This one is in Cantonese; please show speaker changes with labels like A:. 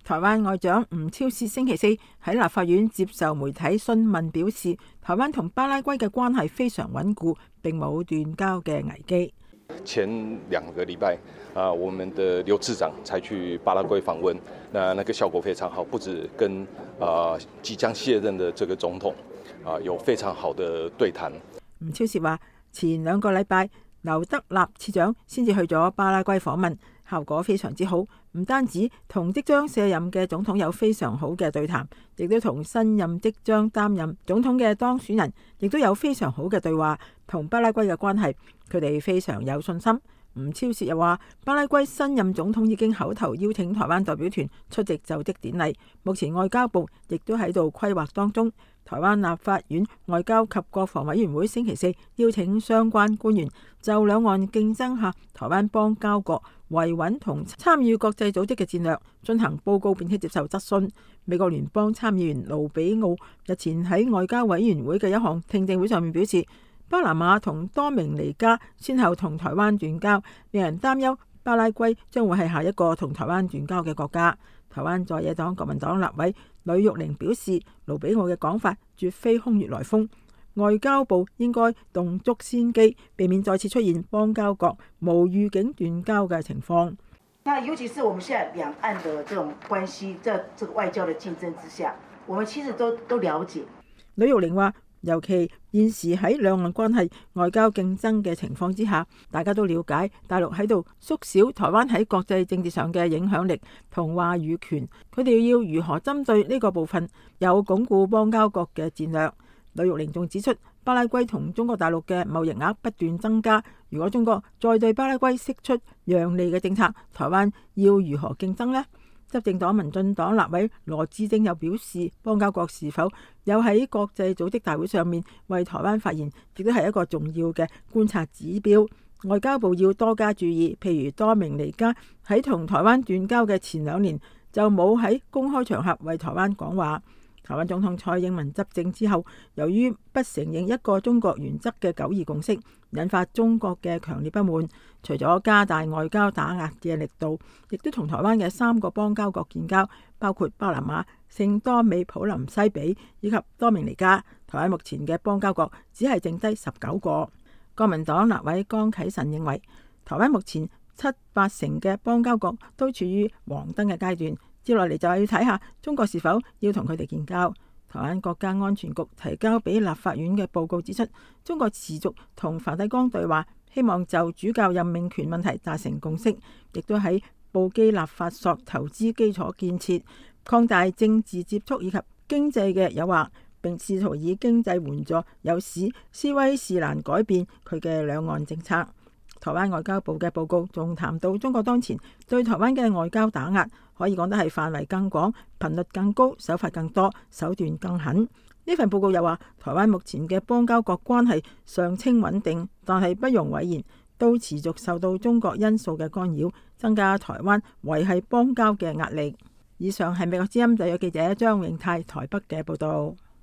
A: 台灣外長吳釗燮星期四喺立法院接受媒體詢問，表示台灣同巴拉圭嘅關係非常穩固，並冇斷交嘅危機。
B: 前2個禮拜我們的劉次長才去巴拉圭訪問，那個效果非常好，不止跟即將卸任的這個總統有非常好的對談。
A: 吳釗燮話，前2個禮拜劉德納次長先至去咗巴拉圭訪問，效果非常之好，唔單止同即將卸任嘅總統有非常好嘅對談，亦都同新任即將擔任總統嘅當選人亦都有非常好嘅對話。同巴拉圭嘅關係，佢哋非常有信心。吳釗燮又話，巴拉圭新任總統已經口頭邀請台灣代表團出席就職典禮，目前外交部亦都喺度規劃當中。台灣立法院外交及國防委員會星期四邀請相關官員就兩岸競爭下台灣邦交國維穩同參與國際組織嘅戰略進行報告，並且接受質詢。美國聯邦參議員盧比奧日前喺外交委員會嘅一項聽證會上面表示，巴拿馬同多明尼加先後同台灣斷交，令人擔憂巴拉圭將會係下一個同台灣斷交嘅國家。台灣在野黨國民黨立委呂玉玲表示，盧比奧嘅講法絕非空穴來風，外交部應該動足先機，避免再次出現邦交國無預警斷交嘅情況。
C: 那尤其是我們現在兩岸的這種關係，在這個外交的競爭之下，我們其實都了解。
A: 呂玉玲話，尤其現時喺兩岸關係外交競爭嘅情況之下，大家都了解大陸喺度縮小台灣喺國際政治上嘅影響力同話語權，佢哋要如何針對呢個部分有鞏固邦交國嘅戰略。呂玉玲仲指出，巴拉圭同中國大陸嘅貿易額不斷增加，如果中國再對巴拉圭釋出讓利嘅政策，台灣要如何競爭呢？執政黨民進黨立委羅致政又表示，邦交國是否有喺國際組織大會上面為台灣發言，亦都係一個重要嘅觀察指標。外交部要多加注意，譬如多明尼加喺同台灣斷交嘅前2年就冇喺公開場合為台灣講話。台灣總統蔡英文執政之後，由於不承認一個中國原則嘅9·2共識，引發中國嘅強烈不滿。除咗加大外交打壓嘅力度，亦都同台灣嘅3個邦交國建交，包括巴拿馬、聖多美普林西比以及多明尼加。台灣目前嘅邦交國只係剩低19個。國民黨立委江啟臣認為，台灣目前7-8成嘅邦交國都處於黃燈嘅階段。接落嚟就係要睇下中國是否要同佢哋建交。台灣國家安全局提交俾立法院嘅報告指出，中國持續同梵蒂岡對話，希望就主教任命權問題達成共識，亦都喺布基納法索投資基礎建設、擴大政治接觸以及經濟嘅誘惑，並試圖以經濟援助誘使斯威士蘭改變佢嘅兩岸政策。台灣外交部嘅報告仲談到，中國當前對台灣嘅外交打壓可以講得係範圍更廣、頻率更高、手法更多、手段更狠。呢份報告又話，台灣目前嘅邦交國關係尚稱穩定，但係不容諱言，都持續受到中國因素嘅干擾，增加台灣維繫邦交嘅壓力。以上係美國之音特約記者張永泰台北嘅報道。